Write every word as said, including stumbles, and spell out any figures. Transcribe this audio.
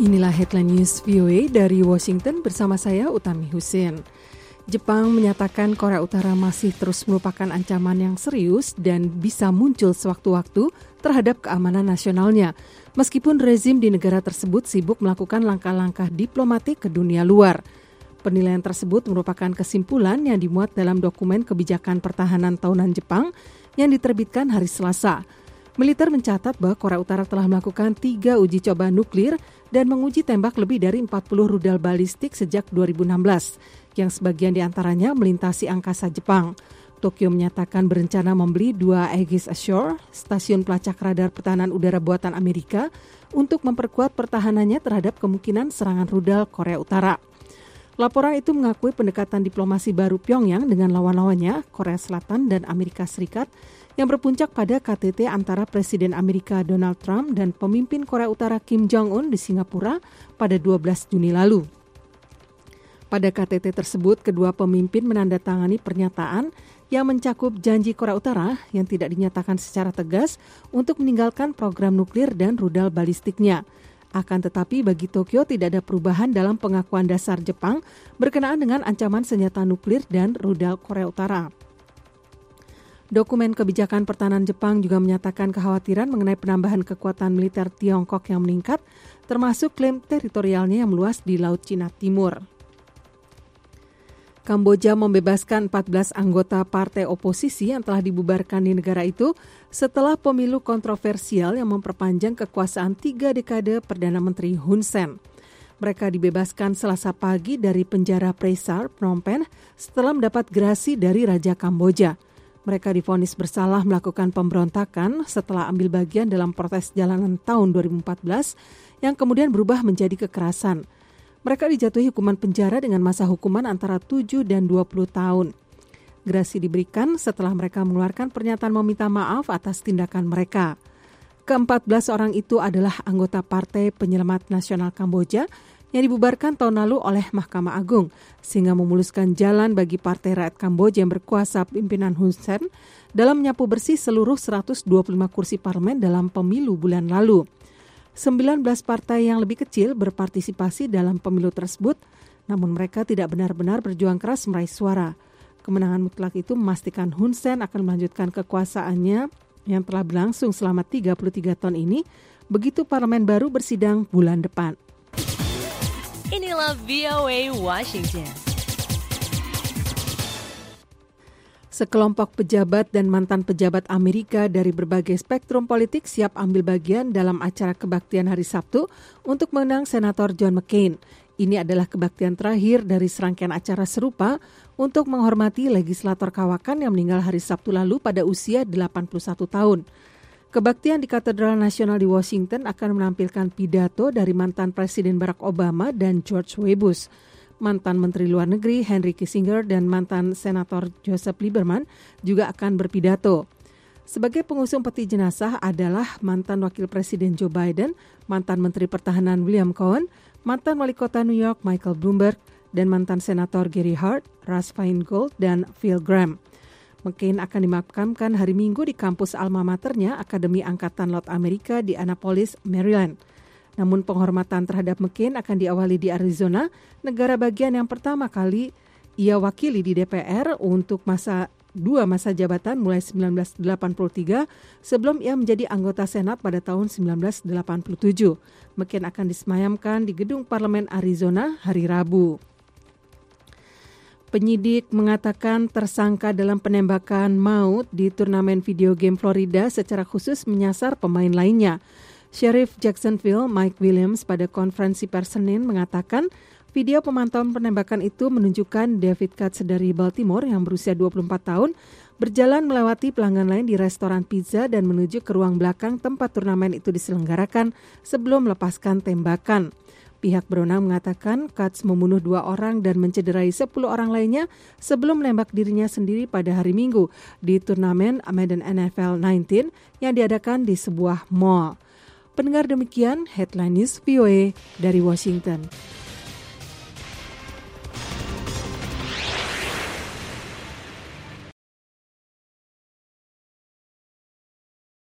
Inilah headline news V O A dari Washington bersama saya Utami Husin. Jepang menyatakan Korea Utara masih terus merupakan ancaman yang serius dan bisa muncul sewaktu-waktu terhadap keamanan nasionalnya, meskipun rezim di negara tersebut sibuk melakukan langkah-langkah diplomatik ke dunia luar. Penilaian tersebut merupakan kesimpulan yang dimuat dalam dokumen kebijakan pertahanan tahunan Jepang yang diterbitkan hari Selasa. Militer mencatat bahwa Korea Utara telah melakukan tiga uji coba nuklir dan menguji tembak lebih dari empat puluh rudal balistik sejak dua ribu enam belas, yang sebagian diantaranya melintasi angkasa Jepang. Tokyo menyatakan berencana membeli dua Aegis Ashore, stasiun pelacak radar pertahanan udara buatan Amerika, untuk memperkuat pertahanannya terhadap kemungkinan serangan rudal Korea Utara. Laporan itu mengakui pendekatan diplomasi baru Pyongyang dengan lawan-lawannya, Korea Selatan dan Amerika Serikat, yang berpuncak pada K T T antara Presiden Amerika Donald Trump dan pemimpin Korea Utara Kim Jong-un di Singapura pada dua belas Juni lalu. Pada K T T tersebut, kedua pemimpin menandatangani pernyataan yang mencakup janji Korea Utara yang tidak dinyatakan secara tegas untuk meninggalkan program nuklir dan rudal balistiknya. Akan tetapi bagi Tokyo tidak ada perubahan dalam pengakuan dasar Jepang berkenaan dengan ancaman senjata nuklir dan rudal Korea Utara. Dokumen kebijakan pertahanan Jepang juga menyatakan kekhawatiran mengenai penambahan kekuatan militer Tiongkok yang meningkat, termasuk klaim teritorialnya yang meluas di Laut Cina Timur. Kamboja membebaskan empat belas anggota partai oposisi yang telah dibubarkan di negara itu setelah pemilu kontroversial yang memperpanjang kekuasaan tiga dekade Perdana Menteri Hun Sen. Mereka dibebaskan Selasa pagi dari penjara Presar, Phnom Penh, setelah mendapat gerasi dari Raja Kamboja. Mereka divonis bersalah melakukan pemberontakan setelah ambil bagian dalam protes jalanan tahun dua ribu empat belas yang kemudian berubah menjadi kekerasan. Mereka dijatuhi hukuman penjara dengan masa hukuman antara tujuh dan dua puluh tahun. Gerasi diberikan setelah mereka mengeluarkan pernyataan meminta maaf atas tindakan mereka. Keempat belas orang itu adalah anggota Partai Penyelamat Nasional Kamboja yang dibubarkan tahun lalu oleh Mahkamah Agung, sehingga memuluskan jalan bagi Partai Rakyat Kamboja yang berkuasa pimpinan Hun Sen dalam menyapu bersih seluruh seratus dua puluh lima kursi parlemen dalam pemilu bulan lalu. sembilan belas partai yang lebih kecil berpartisipasi dalam pemilu tersebut, namun mereka tidak benar-benar berjuang keras meraih suara. Kemenangan mutlak itu memastikan Hun Sen akan melanjutkan kekuasaannya yang telah berlangsung selama tiga puluh tiga tahun ini, begitu parlemen baru bersidang bulan depan. Inilah V O A Washington. Sekelompok pejabat dan mantan pejabat Amerika dari berbagai spektrum politik siap ambil bagian dalam acara kebaktian hari Sabtu untuk mengenang Senator John McCain. Ini adalah kebaktian terakhir dari serangkaian acara serupa untuk menghormati legislator kawakan yang meninggal hari Sabtu lalu pada usia delapan puluh satu tahun. Kebaktian di Katedral Nasional di Washington akan menampilkan pidato dari mantan Presiden Barack Obama dan George W. Bush. Mantan Menteri Luar Negeri Henry Kissinger dan mantan Senator Joseph Lieberman juga akan berpidato. Sebagai pengusung peti jenazah adalah mantan Wakil Presiden Joe Biden, mantan Menteri Pertahanan William Cohen, mantan Wali Kota New York Michael Bloomberg, dan mantan Senator Gary Hart, Russ Feingold, dan Phil Gramm. McCain akan dimakamkan hari Minggu di kampus alma maternya Akademi Angkatan Laut Amerika di Annapolis, Maryland. Namun penghormatan terhadap McCain akan diawali di Arizona, negara bagian yang pertama kali ia wakili di D P R untuk masa dua masa jabatan mulai sembilan belas delapan puluh tiga sebelum ia menjadi anggota Senat pada tahun sembilan belas delapan puluh tujuh. McCain akan disemayamkan di gedung Parlemen Arizona hari Rabu. Penyidik mengatakan tersangka dalam penembakan maut di turnamen video game Florida secara khusus menyasar pemain lainnya. Sheriff Jacksonville Mike Williams pada konferensi pers Senin mengatakan video pemantauan penembakan itu menunjukkan David Katz dari Baltimore yang berusia dua puluh empat tahun berjalan melewati pelanggan lain di restoran pizza dan menuju ke ruang belakang tempat turnamen itu diselenggarakan sebelum melepaskan tembakan. Pihak berwenang mengatakan Katz membunuh dua orang dan mencederai sepuluh orang lainnya sebelum menembak dirinya sendiri pada hari Minggu di turnamen Madden N F L sembilan belas yang diadakan di sebuah mall. Pendengar, demikian headline news V O A dari Washington.